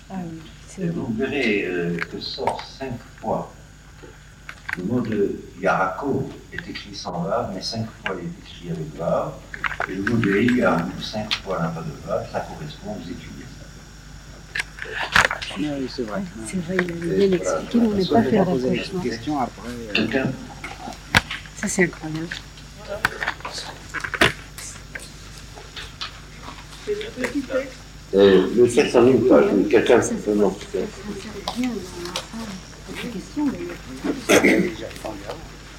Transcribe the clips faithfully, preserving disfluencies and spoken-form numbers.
Ah oui, c'est Et vrai. vous verrez euh, que sort cinq fois. Le mot de Yarako est écrit sans vav, mais cinq fois il est écrit avec vav. Et le mot de Eliyahu, cinq fois n'a pas de vav, ça correspond aux étudiants. Oui, c'est vrai. C'est vrai, il avait bien expliqué, mais on n'a pas fait le rapprochement. Question après. euh, Quelqu'un Ça, c'est incroyable. euh, Le texte en une page, mais quelqu'un Ça, peut m'en ça sert bien dans l'ensemble. C'est une question, d'ailleurs. déjà pas grave.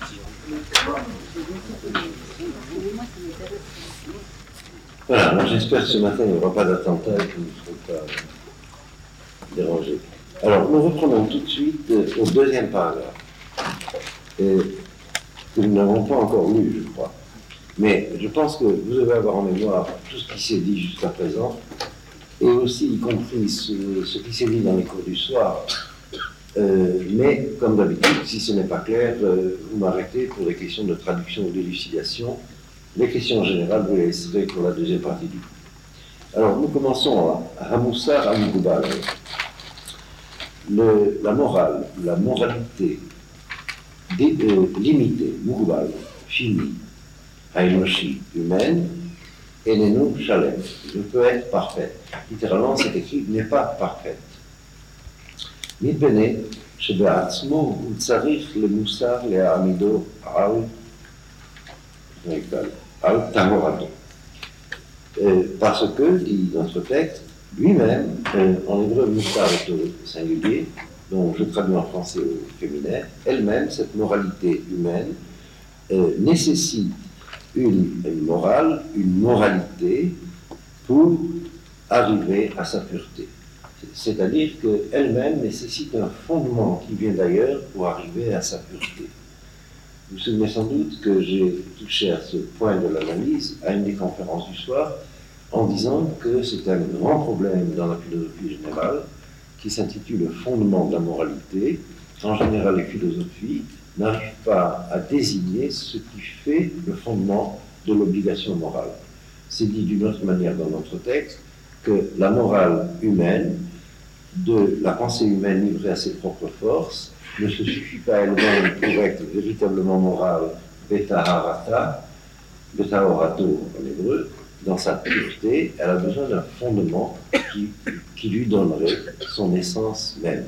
Moi, ça m'intéresse. Voilà, alors j'espère que ce matin il n'y aura pas d'attentat et que vous ne serez pas dérangés. Alors nous reprenons tout de suite euh, au deuxième paragraphe, euh, que nous n'avons pas encore lu, je crois. Mais je pense que vous devez avoir en mémoire tout ce qui s'est dit jusqu'à présent, et aussi y compris ce, ce qui s'est dit dans les cours du soir. Euh, mais, comme d'habitude, si ce n'est pas clair, euh, vous m'arrêtez pour les questions de traduction ou d'élucidation. Les questions générales, vous les laisserez pour la deuxième partie du cours. Alors, nous commençons à Hamoussar Amougubal. La morale, la moralité dé, euh, limitée, Mougubal, finie, Haïmoshi, humaine, et Nenou, Shalem, ne peut être parfaite. Littéralement, c'est écrit n'est pas parfaite. מפני שבעצמו הוא צריך למוסר להעמידו על, על טהרתו. Parce que, dit notre texte, lui-même, euh, en hébreu, moussar est au singulier, donc je traduis en français au féminin, elle-même, cette moralité humaine, euh, nécessite une, une morale, une moralité pour arriver à sa pureté. C'est-à-dire qu'elle-même nécessite un fondement qui vient d'ailleurs pour arriver à sa pureté. Vous vous souvenez sans doute que j'ai touché à ce point de l'analyse à une des conférences du soir en disant que c'est un grand problème dans la philosophie générale qui s'intitule le fondement de la moralité. En général, les philosophies n'arrivent pas à désigner ce qui fait le fondement de l'obligation morale. C'est dit d'une autre manière dans notre texte que la morale humaine, de la pensée humaine livrée à ses propres forces, ne se suffit pas elle-même pour être véritablement morale, betaharata, betahorato en hébreu, dans sa pureté, elle a besoin d'un fondement qui, qui lui donnerait son essence même.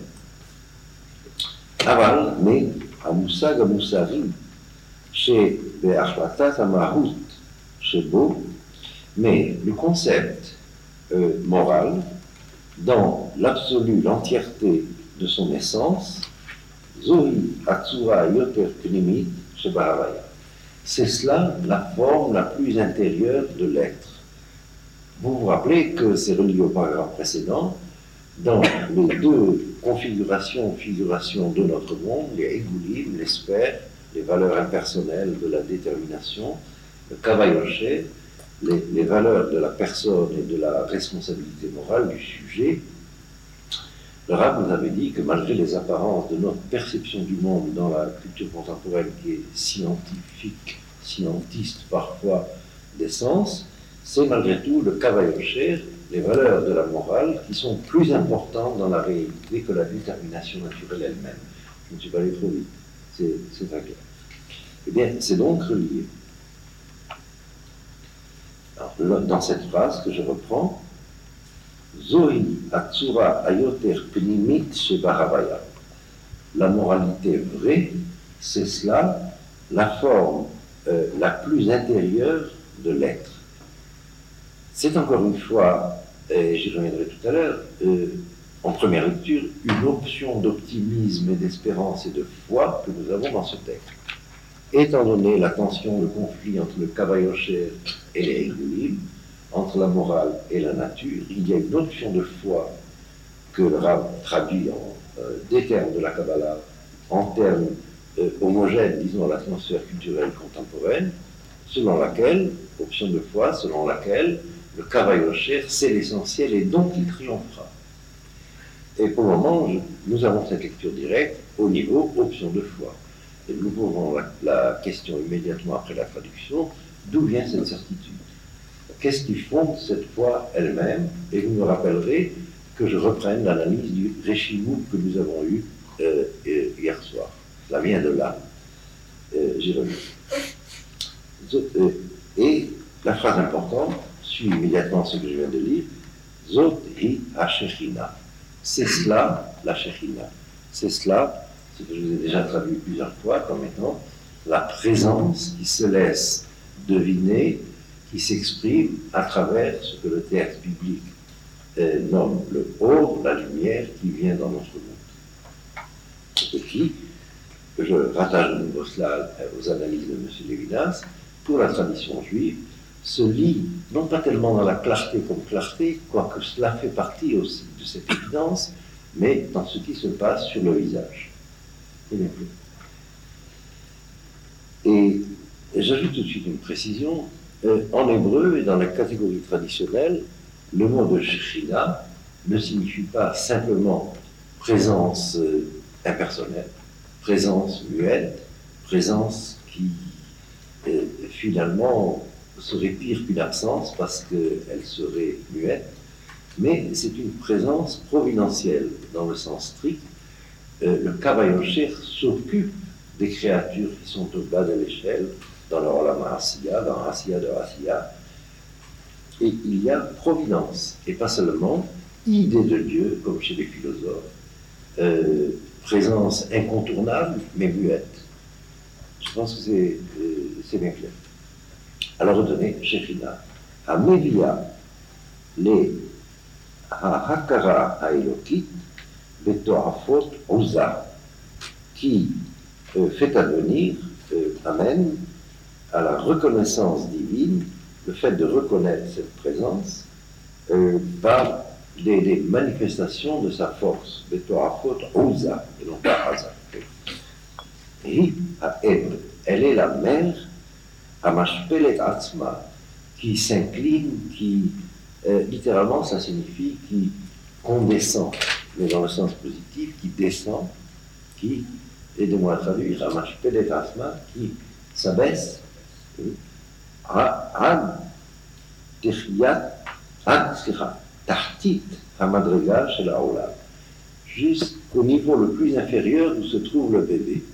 Aval, mais המושג המוסרי שבהחלטת המהות שבו, mais le concept euh, moral dans l'absolu, l'entièreté de son essence, Zohi Atsura Yoter Pnimit Shebahavaya. C'est cela la forme la plus intérieure de l'être. Vous vous rappelez que c'est relié au paragraphe précédent, dans les deux configurations, figurations de notre monde, les Egulim, les sphères, les valeurs impersonnelles de la détermination, le Kavayoshe, Les, les valeurs de la personne et de la responsabilité morale du sujet, le Rav nous avait dit que malgré les apparences de notre perception du monde dans la culture contemporaine qui est scientifique, scientiste parfois d'essence, c'est malgré tout le Kavayosher, les valeurs de la morale qui sont plus importantes dans la réalité que la détermination naturelle elle-même. Je ne suis pas allé trop vite, c'est très clair. Eh bien, c'est donc relié. Alors, dans cette phrase que je reprends, Zohi Atsura Ayoter Pnimit Shebahavaya. La moralité vraie, c'est cela, la forme euh, la plus intérieure de l'être. C'est encore une fois, et j'y reviendrai tout à l'heure, euh, en première lecture, une option d'optimisme et d'espérance et de foi que nous avons dans ce texte. Étant donné la tension, le conflit entre le Kavayosher et les Egulim, entre la morale et la nature, il y a une option de foi que le Rav traduit en euh, des termes de la Kabbalah, en termes euh, homogènes, disons, à l'atmosphère culturelle contemporaine, selon laquelle, option de foi, selon laquelle le Kavayosher, c'est l'essentiel et donc il triomphera. Et pour le moment, je, nous avons cette lecture directe au niveau option de foi. Et nous posons la, la question immédiatement après la traduction, d'où vient cette certitude? Qu'est-ce qui fonde cette foi elle-même? Et vous me rappellerez que je reprenne l'analyse du Réchimouk que nous avons eu euh, hier soir. Ça vient de là. Euh, J'ai revu. Et la phrase importante suit immédiatement ce que je viens de lire. Zot hi ha-Shechina. C'est cela, la Shechina. C'est cela, ce que je vous ai déjà traduit plusieurs fois comme étant la présence qui se laisse deviner, qui s'exprime à travers ce que le texte biblique euh, nomme le or, la lumière qui vient dans notre monde. Ce qui, je rattache de nouveau cela aux analyses de M. Lévinas, pour la tradition juive, se lie non pas tellement dans la clarté comme clarté, quoique cela fait partie aussi de cette évidence, mais dans ce qui se passe sur le visage. Et j'ajoute tout de suite une précision. Euh, en hébreu et dans la catégorie traditionnelle, le mot de Shechina ne signifie pas simplement présence euh, impersonnelle, présence muette, présence qui euh, finalement serait pire qu'une absence parce qu'elle serait muette, mais c'est une présence providentielle dans le sens strict. Euh, le Kavayocher s'occupe des créatures qui sont au bas de l'échelle, dans le Olam Asiya, dans Asiya de Asiya, et il y a providence, et pas seulement idée de Dieu, comme chez les philosophes, euh, présence incontournable, mais muette. Je pense que c'est, euh, c'est bien clair. Alors retenez, Shechina, Hamevia, les Ha-Hakara Ha-Elokit, Betoafot Oza, qui euh, fait advenir, euh, amène à la reconnaissance divine, le fait de reconnaître cette présence euh, par des, des manifestations de sa force, Betoafot Oza, et non pas Haza. Hi ha-Em, elle est la mère, Hamashpelet Atzma, qui s'incline, qui, euh, littéralement, ça signifie qui condescend, mais dans le sens positif, qui descend, qui, aidez-moi à traduire, Hamashpelet Atzma, qui s'abaisse, Ad Techiyat, Ad Tahtit Hamadrega chez la Olam, jusqu'au niveau le plus inférieur où se trouve le bébé.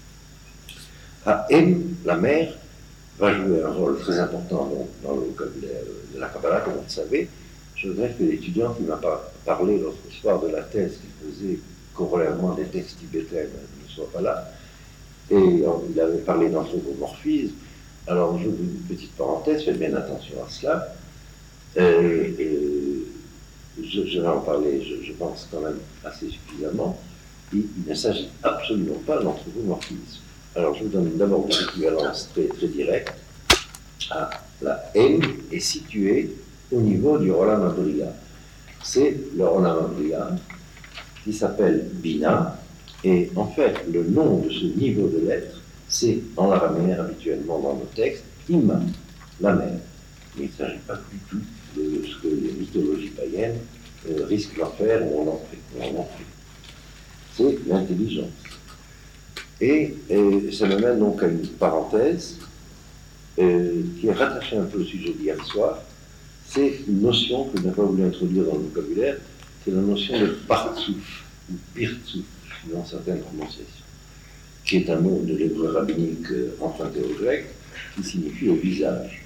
Ha-Em, la mère, va jouer un rôle très important donc, dans le vocabulaire de la Kabbalah, comme vous le savez. Je voudrais que l'étudiant qui m'a par parlé l'autre soir de la thèse qu'il faisait corollairement des textes tibétains ne soit pas là. Et on, il avait parlé d'anthropomorphisme. Alors, j'ouvre une petite parenthèse, faites bien attention à cela. Euh, euh, je, je vais en parler, je, je pense, quand même assez suffisamment. Et il ne s'agit absolument pas d'anthropomorphisme. Alors, je vous donne d'abord une équivalence très, très directe. Ah, la M est située au niveau du Olam Abriya. C'est le Olam Abriya qui s'appelle Bina. Et en fait, le nom de ce niveau de lettres, c'est en araméen habituellement dans nos textes, Ima, la mer. Mais il ne s'agit pas du tout de ce que les mythologies païennes euh, risquent d'en faire ou en ont fait. C'est l'intelligence. Et, et ça me mène donc à une parenthèse euh, qui est rattachée un peu au sujet d'hier soir. C'est une notion que je n'ai pas voulu introduire dans le vocabulaire, c'est la notion de partsouf, ou pirtsouf, dans certaines prononciations, qui est un mot de l'hébreu rabbinique euh, emprunté au grec, qui signifie le visage.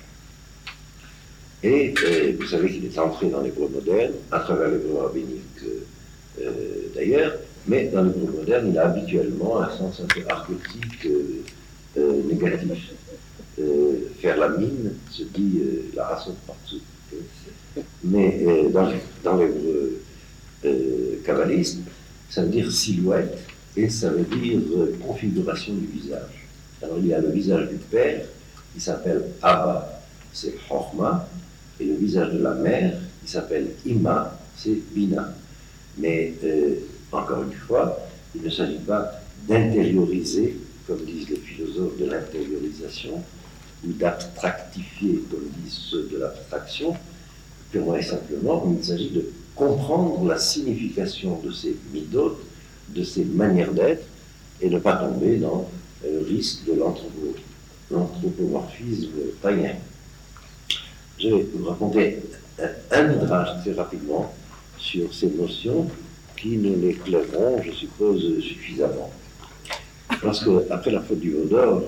Et euh, vous savez qu'il est entré dans l'hébreu moderne, à travers l'hébreu rabbinique euh, euh, d'ailleurs, mais dans l'hébreu moderne, il a habituellement un sens un peu archétypique euh, euh, négatif. Euh, faire la mine se dit euh, la race de partout. Mais euh, dans, dans l'hébreu euh, kabbaliste, ça veut dire silhouette et ça veut dire euh, configuration du visage. Alors il y a le visage du père qui s'appelle Abba, c'est Chorma, et le visage de la mère qui s'appelle Ima, c'est Bina. Mais euh, encore une fois, il ne s'agit pas d'intérioriser, comme disent les philosophes de l'intériorisation, ou d'abstractifier, comme disent ceux de l'abstraction, purement et simplement, il s'agit de comprendre la signification de ces midot, de ces manières d'être, et ne pas tomber dans le risque de l'anthropomorphisme païen. Je vais vous raconter un, un midrash très rapidement sur ces notions qui ne l'éclaireront, je suppose, suffisamment. Parce qu'après la faute du veau d'or,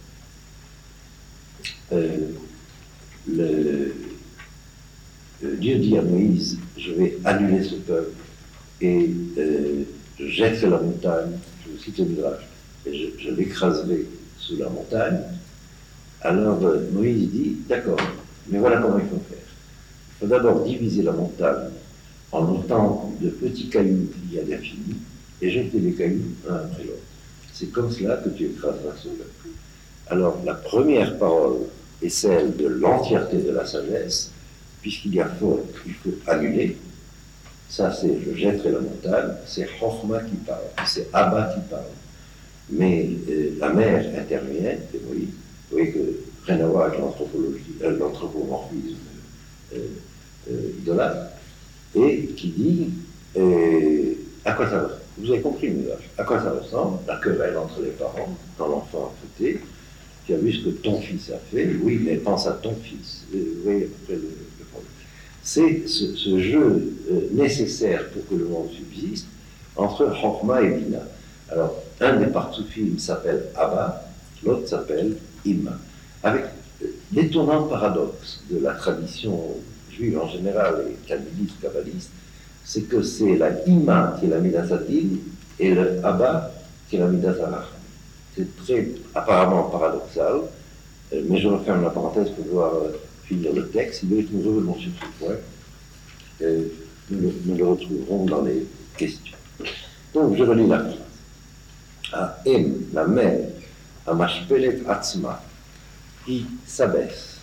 euh, le, le Dieu dit à Moïse, je vais annuler ce peuple et euh, je jetterai la montagne, je vous cite le Midrash, et je, je l'écraserai sous la montagne. Alors euh, Moïse dit, d'accord, mais voilà comment il faut faire. Il faut d'abord diviser la montagne en autant de petits cailloux qu'il y a d'infini et jeter les cailloux un après l'autre. C'est comme cela que tu écraseras ce peuple. Alors la première parole est celle de l'entièreté de la sagesse, puisqu'il y a faute, il faut annuler. Ça, c'est je jetterai la montagne, c'est Chochma qui parle, c'est Abba qui parle. Mais euh, la mère intervient, et oui, vous voyez que rien à voir avec l'anthropologie, euh, l'anthropomorphisme euh, euh, idolâtre, et qui dit euh, à quoi ça ressemble. Vous avez compris le message. À quoi ça ressemble? La querelle entre les parents, quand l'enfant a fauté. Tu as vu ce que ton fils a fait? Oui, mais pense à ton fils. Vous voyez à peu près le, le problème. C'est ce, ce jeu euh, nécessaire pour que le monde subsiste entre Chochma et Bina. Alors, un des partsoufim s'appelle Abba, l'autre s'appelle Ima. Avec l'étonnant paradoxe de la tradition juive en général et talmudiste, kabbaliste, c'est que c'est la Ima qui est la Midasadim et le Abba qui est la Midasarach. C'est très apparemment paradoxal, euh, mais je referme la parenthèse pour pouvoir euh, finir le texte. Si nous revenons sur ce point, euh, nous, le, nous le retrouverons dans les questions. Donc, je relis la phrase. À M, la mère, à Mashpelet Atzma, qui s'abaisse.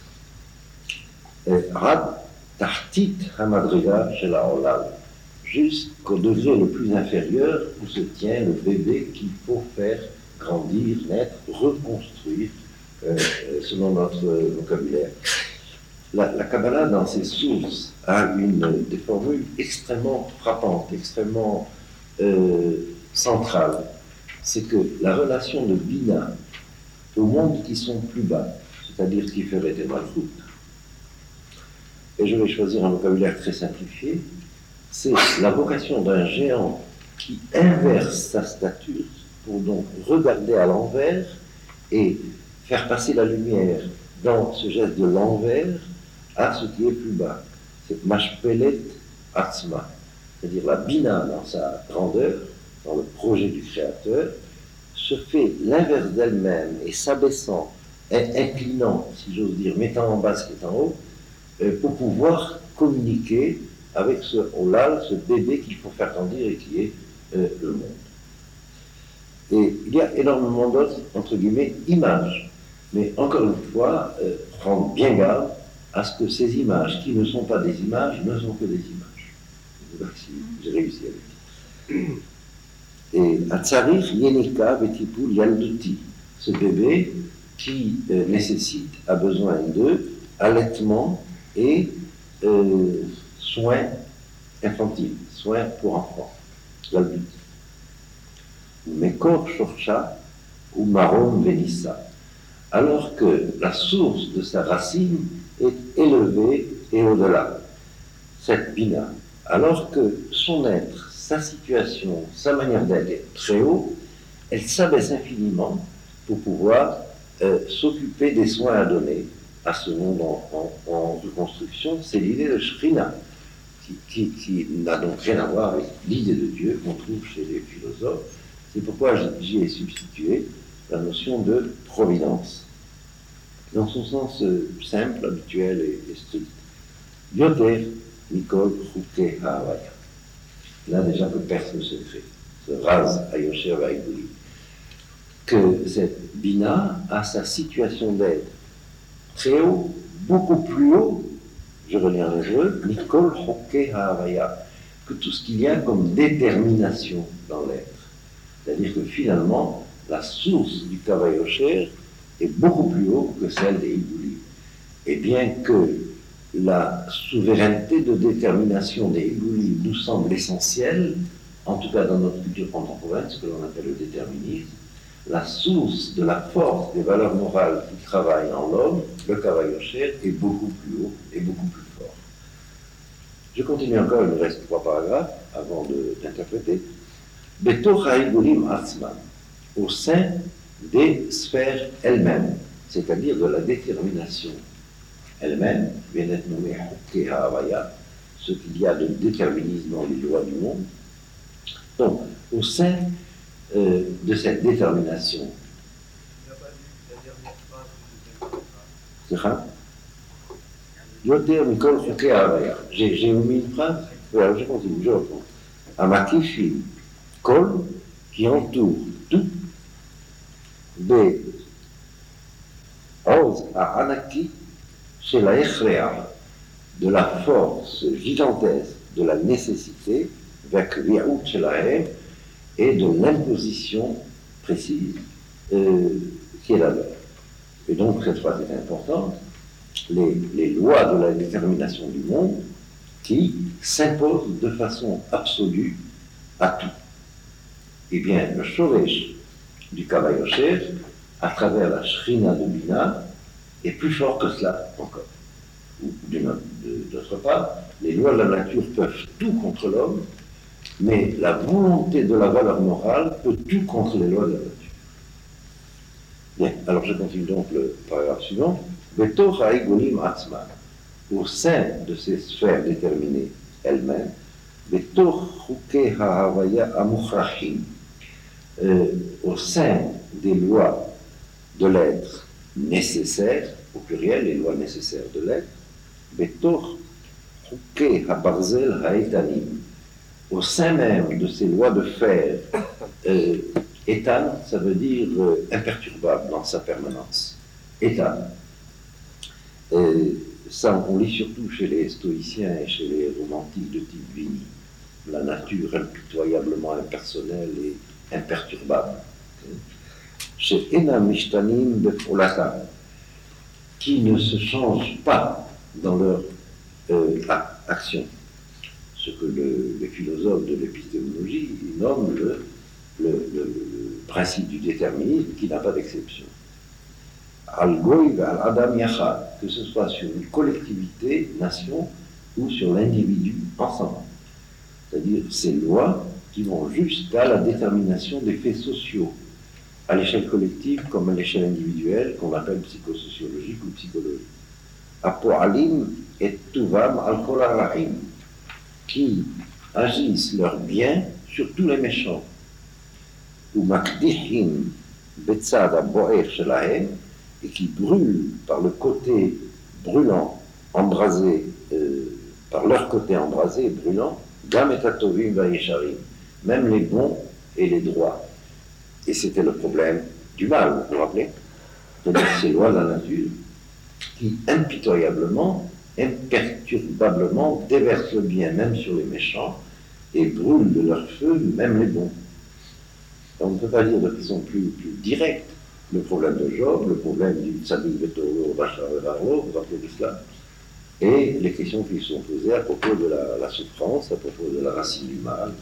Rad Tartit Hamadriga chez la Olal, jusqu'au degré le plus inférieur où se tient le bébé qu'il faut faire grandir, naître, reconstruire, euh, selon notre vocabulaire. La, la Kabbalah, dans ses sources, a une, des formules extrêmement frappantes, extrêmement euh, centrales. C'est que la relation de Bina aux mondes qui sont plus bas, c'est-à-dire qui feraient des malchoutes, et je vais choisir un vocabulaire très simplifié, c'est la vocation d'un géant qui inverse sa stature pour donc regarder à l'envers et faire passer la lumière dans ce geste de l'envers à ce qui est plus bas. C'est Mashpelet Atzma, c'est-à-dire la Bina dans sa grandeur, dans le projet du Créateur, se fait l'inverse d'elle-même et s'abaissant, inclinant, si j'ose dire, mettant en bas ce qui est en haut, euh, pour pouvoir communiquer avec ce Olal, ce bébé qu'il faut faire grandir et qui est euh, le monde. Et il y a énormément d'autres, entre guillemets, images. Mais encore une fois, euh, prendre bien garde à ce que ces images, qui ne sont pas des images, ne sont que des images. Je ne sais pas si j'ai réussi à le dire. Et Atzarich Yenika Betipul Yalduti, ce bébé qui euh, nécessite, a besoin de allaitement et euh, soins infantiles, soins pour enfants. Yalduti. Mekor Shorcha ou Marom Venissa, alors que la source de sa racine est élevée et au-delà, cette Bina, alors que son être, sa situation, sa manière d'être est très haut, elle s'abaisse infiniment pour pouvoir euh, s'occuper des soins à donner à ce monde en, en, en reconstruction. C'est l'idée de Shrina, qui, qui, qui n'a donc rien à voir avec l'idée de Dieu qu'on trouve chez les philosophes. C'est pourquoi j'y ai substitué la notion de providence, dans son sens euh, simple, habituel et, et strict. Yoter Nikol Chouke Haavaya. Là déjà que perce le secret, ce Raz Ayosher Vaïbouli, que cette Bina a sa situation d'être très haut, beaucoup plus haut, je relis en hébreu, Nikol Chouke Haavaya, que tout ce qu'il y a comme détermination dans l'être. C'est-à-dire que finalement, la source du Kavayosher est beaucoup plus haut que celle des Hibouli. Et bien que la souveraineté de détermination des Hibouli nous semble essentielle, en tout cas dans notre culture contemporaine, ce que l'on appelle le déterminisme, la source de la force des valeurs morales qui travaillent en l'homme, le Kavayosher, est beaucoup plus haut et beaucoup plus fort. Je continue encore, il me reste trois paragraphes avant de, d'interpréter. Betor Haïgolim Atzman, au sein des sphères elles-mêmes, c'est-à-dire de la détermination elle-même, vient d'être nommé Hokke Ha'avaya, ce qu'il y a de déterminisme dans les lois du monde. Donc, au sein euh, de cette détermination, c'est ça? J'ai j'ai omis une phrase, alors je continue, je reprends. Amakifi, Kol, qui entoure tout, des Oz à Anaki, c'est la Echrea, de la force gigantesque de la nécessité, avec Viaout Shelahem, et de l'imposition précise euh, qui est la leur. Et donc, cette phrase est importante. Les, les lois de la détermination du monde qui s'imposent de façon absolue à tout. Eh bien, le Shoresh du Kavayosher, à travers la Shrina de Bina, est plus fort que cela encore. D'autre part, les lois de la nature peuvent tout contre l'homme, mais la volonté de la valeur morale peut tout contre les lois de la nature. Bien, alors je continue donc le paragraphe suivant. Betor Haïgolim Atzman, au sein de ces sphères déterminées elles-mêmes, Betor Chuke Ha'avaya Amukhrachim, au sein des lois de l'être nécessaire, au pluriel, les lois nécessaires de l'être, Betor Chuke Habarzel Ha'etanim, au sein même de ces lois de fer, euh, Étan, ça veut dire euh, imperturbable dans sa permanence. Étan. Euh, ça, on lit surtout chez les stoïciens et chez les romantiques de type Vigny. La nature impitoyablement impersonnelle et imperturbable. Chez Enam Mishtanim Befolatam, qui ne se changent pas dans leur euh, action. Ce que le, les philosophes de l'épistémologie nomment le, le, le, le principe du déterminisme qui n'a pas d'exception. Al-Goy al-Adam Yachad, que ce soit sur une collectivité, nation, ou sur l'individu ensemble. C'est-à-dire ces lois qui vont jusqu'à la détermination des faits sociaux, à l'échelle collective comme à l'échelle individuelle, qu'on appelle psychosociologique ou psychologique. Apoalim et Tuvam al-Kol al-Rahim, qui agissent leur bien sur tous les méchants. Ou Makdihim Betzad Aboer Shelahem, et qui brûlent par le côté brûlant, embrasé, euh, par leur côté embrasé et brûlant, Gam et Atovim Vayesharim, même les bons et les droits. Et c'était le problème du mal, vous vous rappelez? C'est-à-dire ces lois de la nature qui impitoyablement, imperturbablement déversent le bien même sur les méchants et brûlent de leur feu même les bons. On ne peut pas dire de façon plus, plus directe le problème de Job, le problème du Tzadik Betoro, Bachar Varlo, vous rappelez de cela, et les questions qui sont posées à propos de la, la souffrance, à propos de la racine du mal.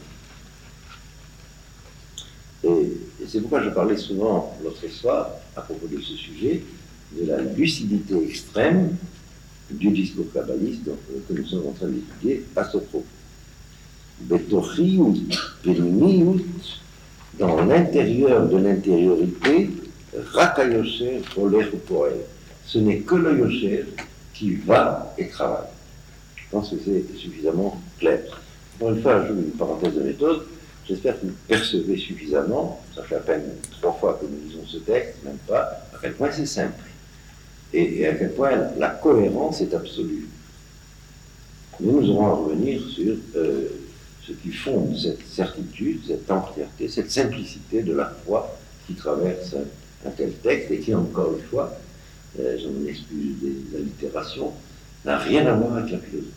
Et, et c'est pourquoi je parlais souvent l'autre soir, à propos de ce sujet, de la lucidité extrême du discours kabbaliste que nous sommes en train d'étudier à ce propos. Betochiout, Penimiout, dans l'intérieur de l'intériorité, Rakayosher, Oler ou Poel. Ce n'est que le Yosher qui va et travaille. Je pense que c'est suffisamment clair. Encore une fois, je joue une parenthèse de méthode. J'espère que vous percevez suffisamment, ça fait à peine trois fois que nous lisons ce texte, même pas, à quel point c'est simple. Et, et à quel point la, la cohérence est absolue. Mais nous aurons à revenir sur euh, ce qui fonde cette certitude, cette entièreté, cette simplicité de la foi qui traverse un, un tel texte et qui, encore une fois, euh, je m'en excuse des allitérations, n'a rien à voir avec la philosophie.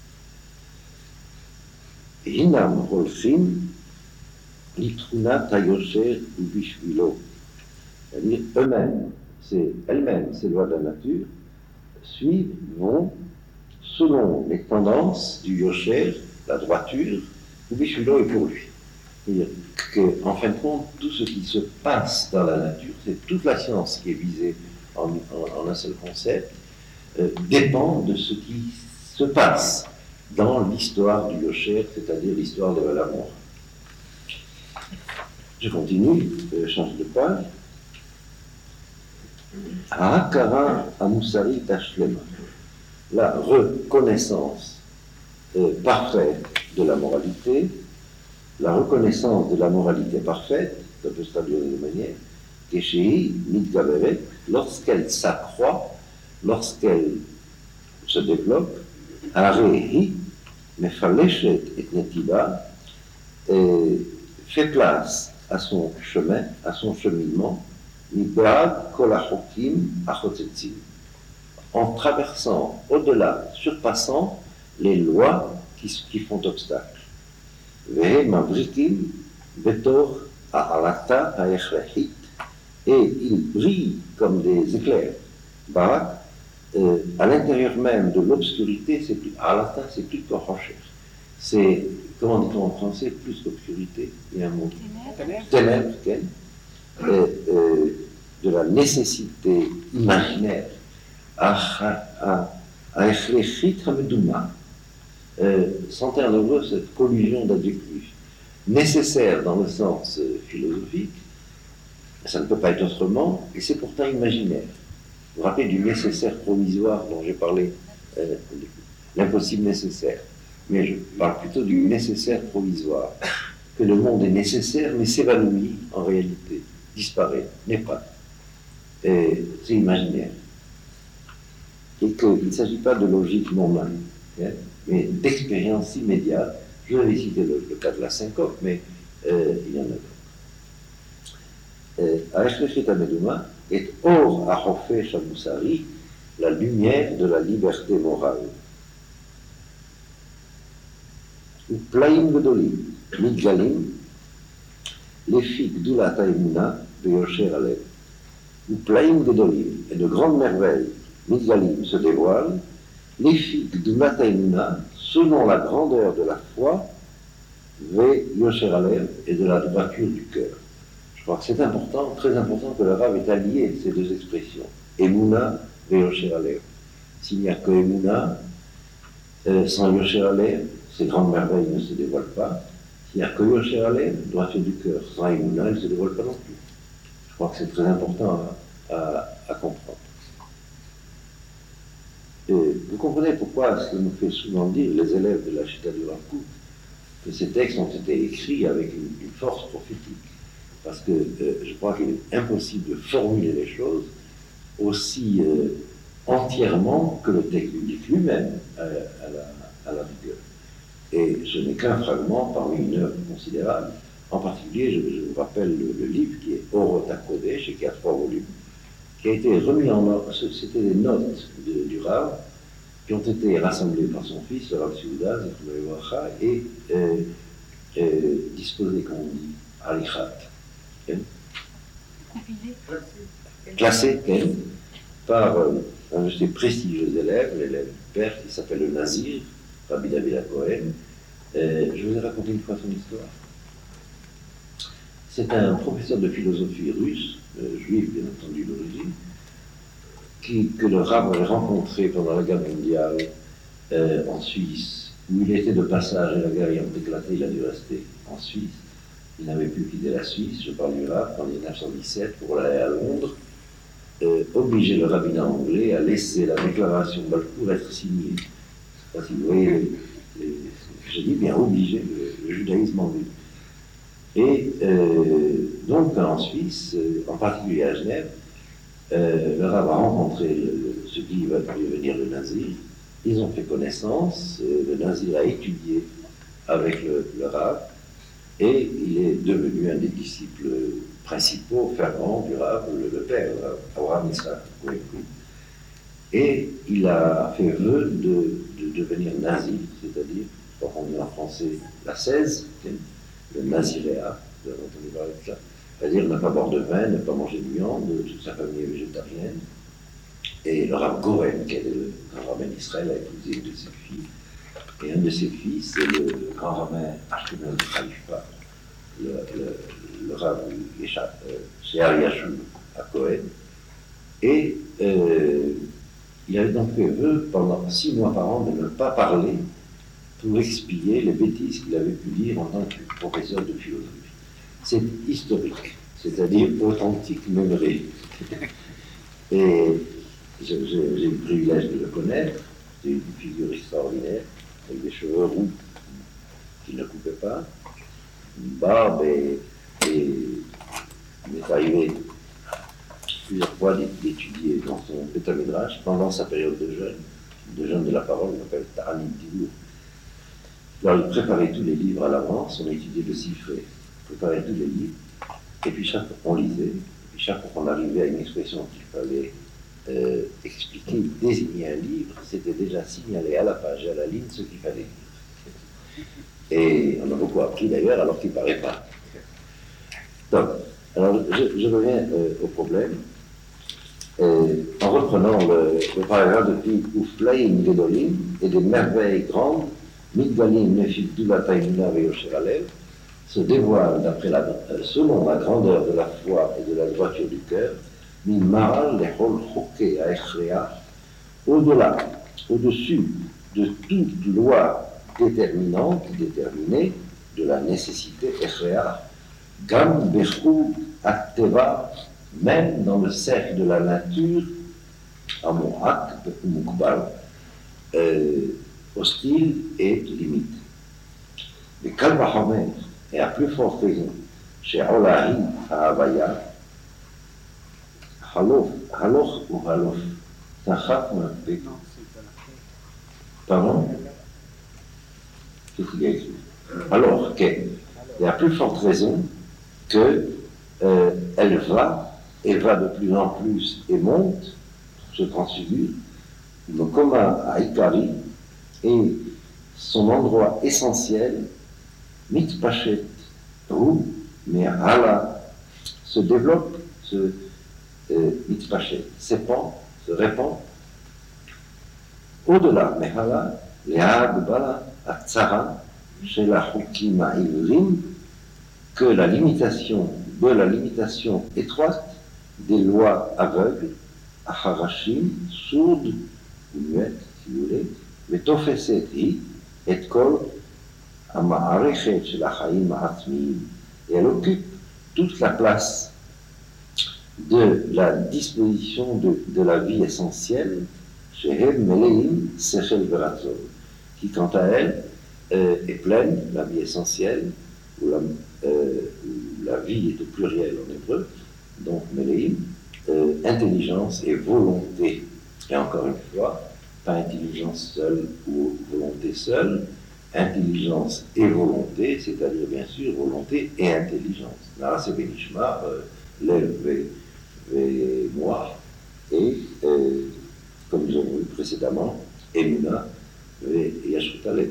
Hinam Rolfin, Litruna Tayosher Ubishvilo. C'est-à-dire eux-mêmes, c'est elles-mêmes, ces lois de la nature, suivent, vont, selon les tendances du Yosher, la droiture, Ubishvilo est pour lui. C'est-à-dire qu'en fin de compte, tout ce qui se passe dans la nature, c'est toute la science qui est visée en, en, en un seul concept, euh, dépend de ce qui se passe dans l'histoire du Yosher, c'est-à-dire l'histoire de la mort. Je continue, je change de page. Ha'akara Amusari Tashlema, la reconnaissance euh, parfaite de la moralité, la reconnaissance de la moralité parfaite, ça peut se traduire de deux manières, Keshehi Mitgaveret, lorsqu'elle s'accroît, lorsqu'elle se développe, Arehi Mefaleshet et Netiba, fait place à son chemin, à son cheminement, Mibrad Kolachokim Achotzetzim, en traversant au-delà, surpassant les lois qui, qui font obstacle. Vehe Mavrikim Betor Ha'alata Ha'echrehit, et ils brillent comme des éclairs. Barak, euh, à l'intérieur même de l'obscurité, c'est plus Ha'alata, c'est plus que Rocher. C'est, comment dit-on en français, plus qu'obscurité, il y a un mot. Ténèbres, euh, euh, de la nécessité imaginaire à Echlechit Hamedouma, sentez en heureux cette collusion d'adjectifs nécessaire dans le sens euh, philosophique, ça ne peut pas être autrement, et c'est pourtant imaginaire. Vous vous rappelez du nécessaire provisoire dont j'ai parlé, euh, l'impossible nécessaire, mais je parle plutôt du nécessaire provisoire, que le monde est nécessaire mais s'évanouit en réalité, disparaît, n'est pas. Et c'est imaginaire. Et qu'il ne s'agit pas de logique normale, hein, mais d'expérience immédiate. Je vais citer le, le cas de la syncope, mais euh, il y en a d'autres. Aeshlechet Amedouma est Or Ahofesh Amoussari, la lumière de la liberté morale. Ou Plaim Gedolim, Midgalim, les filles Gdula Taimuna, de Yosher Alev. Ou Plaim Gedolim, et de grandes merveilles, Midgalim se dévoilent, les filles Gdula Taimuna, selon la grandeur de la foi, Ve Yosher Alev, et de la droiture du cœur. Je crois que c'est important, très important que le Rav ait allié ces deux expressions. Emouna, Ve Yosher Alev. S'il n'y a que Emouna, euh, sans Yosher Alev, ces grandes merveilles ne se dévoilent pas. S'il n'y a que Yosher Alev, droiture du cœur, sans Emouna, elles ne se dévoilent pas non plus. Je crois que c'est très important à, à, à comprendre. Et vous comprenez pourquoi ce que nous fait souvent dire les élèves de la Chita du Rav Kook, que ces textes ont été écrits avec une, une force prophétique. Parce que euh, je crois qu'il est impossible de formuler les choses aussi euh, entièrement que le texte biblique lui-même euh, à, la, à la rigueur. Et je n'ai qu'un fragment parmi une œuvre considérable. En particulier, je, je vous rappelle le, le livre qui est Orot HaKodesh et qui a trois volumes, qui a été remis en ordre. C'était des notes de, du Rav qui ont été rassemblées par son fils, le Rav Seuda, et euh, euh, disposées, comme on dit, à l'Ichat. Classé par euh, un de ses prestigieux élèves, l'élève père qui s'appelle le Nazir, Rabbi David Cohen. Euh, je vous ai raconté une fois son histoire. C'est un professeur de philosophie russe, euh, juif bien entendu d'origine, qui, que le Rav avait rencontré pendant la guerre mondiale euh, en Suisse, où il était de passage et la guerre ayant éclaté, il a dû rester en Suisse. Il n'avait pu quitter la Suisse, je parle du Rav, en mille neuf cent dix-sept pour aller à Londres, euh, obliger le rabbinat anglais à laisser la déclaration Balfour être signée. Je ne sais pas si vous voyez, les, les, je dis bien obligé, le, le judaïsme anglais. Et euh, donc en Suisse, euh, en particulier à Genève, euh, le Rav a rencontré le, le, ce qui va devenir le Nazir. Ils ont fait connaissance, euh, le Nazir a étudié avec le, le Rav, et il est devenu un des disciples principaux, fervents du Rav, le, le père, Abraham Yitzhak Cohen. Et il a fait vœu de, de devenir Nazir, c'est-à-dire, je crois qu'on dit en français, la seize, le Naziréa, vous avez entendu parler de ça, c'est-à-dire ne pas boire de vin, ne pas manger de viande, toute sa famille est végétarienne. Et le Rav Cohen, qui est le grand rabbin d'Israël, a épousé une de ses filles. Et un de ses fils, c'est le grand rabbin Ashkenaz Khalifa, le, le, le Rav Shear Yashub à Cohen. Et euh, il avait donc fait vœu pendant six mois par an de ne pas parler pour expier les bêtises qu'il avait pu dire en tant que professeur de philosophie. C'est historique, c'est-à-dire authentique, même vrai. Et j'ai le privilège de le connaître. C'est une figure extraordinaire, avec des cheveux roux qui ne coupaient pas, une barbe, et, et il m'est arrivé plusieurs fois d'étudier dans son Beth Midrash pendant sa période de jeûne, de jeûne de la parole, on appelle Ta'anim Tibour. Alors il préparait tous les livres à l'avance, on étudiait le Sifré, préparait tous les livres, et puis chaque fois on lisait, et puis chaque fois qu'on arrivait à une expression qu'il fallait euh, expliquer, désigner un livre, c'était déjà signalé à la page et à la ligne ce qu'il fallait dire. Et on a beaucoup appris d'ailleurs, alors qu'il ne paraît pas. Donc, alors je, je reviens euh, au problème. Euh, en reprenant le, le paragraphe depuis Ouflaïm Gedolim et des merveilles grandes, Midgalim Nefil Dulata Imuna Veyosher Alev, se dévoile d'après la, euh, selon la grandeur de la foi et de la droiture du cœur, Mimaral Lechol Choke Aechrea, au-delà, au-dessus de toute loi déterminante, déterminée, de la nécessité Echrea, Gam Bechou Akteva, même dans le cercle de la nature, à mon acte ou Moukbal, euh, hostile et limite. Mais Kalvahomer, et à plus forte raison, chez Olahi à Havaya, Halof, Haloch ou Halof, c'est un chaf ou un P? Pardon? Qu'est-ce qu'il y a écrit? Alors, okay. Et à plus forte raison que euh, elle va, et va de plus en plus et monte, se transfigure, le commun à Ikari, et son endroit essentiel, Mitpachet, ou Mehala, se développe, se euh, Mitpachet, s'épand, se répand, au-delà, Mehala, Leag Bala, Atzara, chez la Hukim Ivrim, que la limitation de la limitation étroite des lois aveugles, Aharashim, sourdes, ou muettes, si vous voulez, mais Tofeset hi, et kol, Amaarechet shel Achaim Atzmiim, et elle occupe toute la place de la disposition de, de la vie essentielle, Shehem Meleim Sechel Veratzol, qui quant à elle euh, est pleine, la vie essentielle, ou la, euh, la vie est au pluriel en hébreu, donc Meleim, euh, intelligence et volonté. Et encore une fois, pas intelligence seule ou volonté seule, intelligence et volonté, c'est-à-dire bien sûr volonté et intelligence. Là, c'est Benishma, l'élève et moi, et euh, comme nous avons vu précédemment, Emuna et Yashutalev.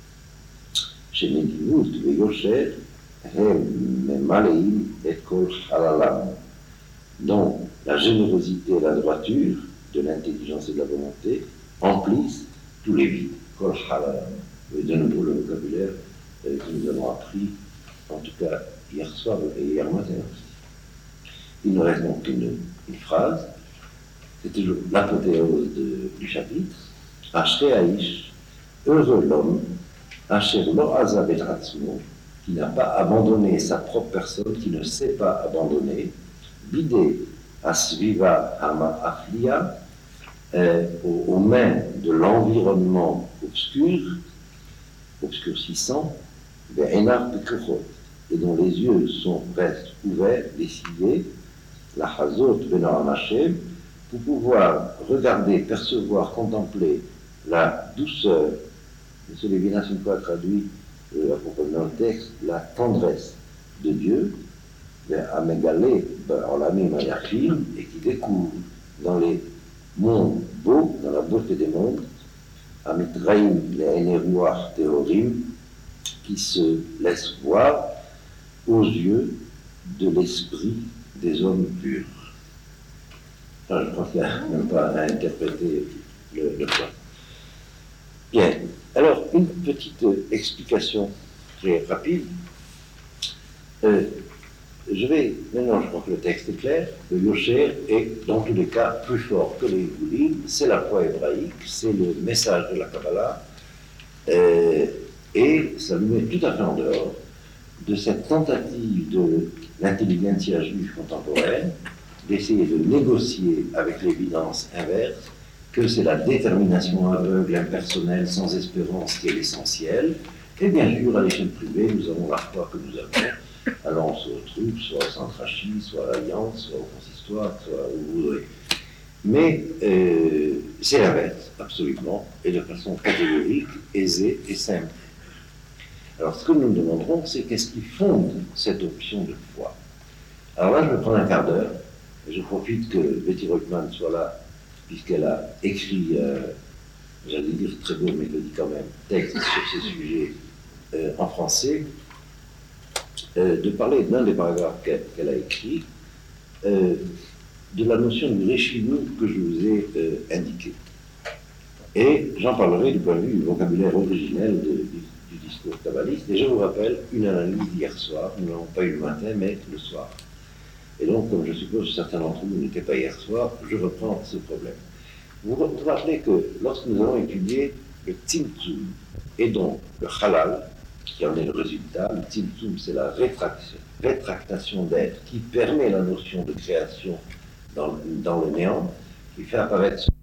Chez Medimut et Yosher, Hem Maleim et Kol Halalam. Donc, la générosité et la droiture de l'intelligence et de la volonté emplissent tous les vides. Kol Halalam. Et de nouveau le vocabulaire euh, que nous avons appris, en tout cas hier soir et hier matin aussi. Il ne reste donc qu'une une phrase, c'est toujours l'apothéose du chapitre. Ashrei Aish, heureux l'homme, Asher lo azab et atzmo, qui n'a pas abandonné sa propre personne, qui ne sait pas abandonner, bidé asviva hama aflia, euh, aux, aux mains de l'environnement obscur, obscurcissant, et dont les yeux sont restent ouverts, décidés, la Hazot Benor Hashem, pour pouvoir regarder, percevoir, contempler la douceur, M. Lévinas une fois traduit euh, à propos dans le texte, la tendresse de Dieu, à Megalé, et qui découvre dans les mondes beaux, dans la beauté des mondes, Amitraim, les Eneruach Théorim, qui se laissent voir aux yeux de l'esprit des hommes purs. Enfin, je crois qu'il n'y a même pas à interpréter le, le point. Bien. Alors, une petite explication très rapide. Euh, je vais, maintenant je crois que le texte est clair, le Yosher est dans tous les cas plus fort que les Yehoudim, c'est la foi hébraïque, c'est le message de la Kabbalah, Euh, et ça nous met tout à fait en dehors de cette tentative de l'intelligentsia juive contemporaine d'essayer de négocier avec l'évidence inverse que c'est la détermination aveugle, impersonnelle, sans espérance qui est l'essentiel. Et bien sûr, à l'échelle privée, nous avons la foi que nous avons. Alors, soit au truc, soit au centrachie, soit à l'Alliance, soit au consistoire, soit où vous voudrez. Mais euh, c'est l'inverse, absolument, et de façon catégorique, aisée et simple. Alors, ce que nous nous demanderons, c'est qu'est-ce qui fonde cette option de foi. Alors là, je vais prendre un quart d'heure, et je profite que Betty Rockman soit là, puisqu'elle a écrit, euh, j'allais dire très beau, mais je le dis quand même, texte sur ces sujets euh, en français, euh, de parler d'un des paragraphes qu'elle qu'elle a écrit, euh, de la notion du réchinou que je vous ai euh, indiqué. Et j'en parlerai du point de vue du vocabulaire originel de, du, du discours kabbaliste. Et je vous rappelle une analyse d'hier soir, nous ne l'avons pas eu le matin, mais le soir. Et donc, comme je suppose que certains d'entre vous n'étaient pas hier soir, je reprends ce problème. Vous vous rappelez que lorsque nous avons étudié le Tzimtzum et donc le Halal, qui en est le résultat, le Tzimtzum, c'est la rétraction, rétractation d'être qui permet la notion de création dans, dans le néant, qui fait apparaître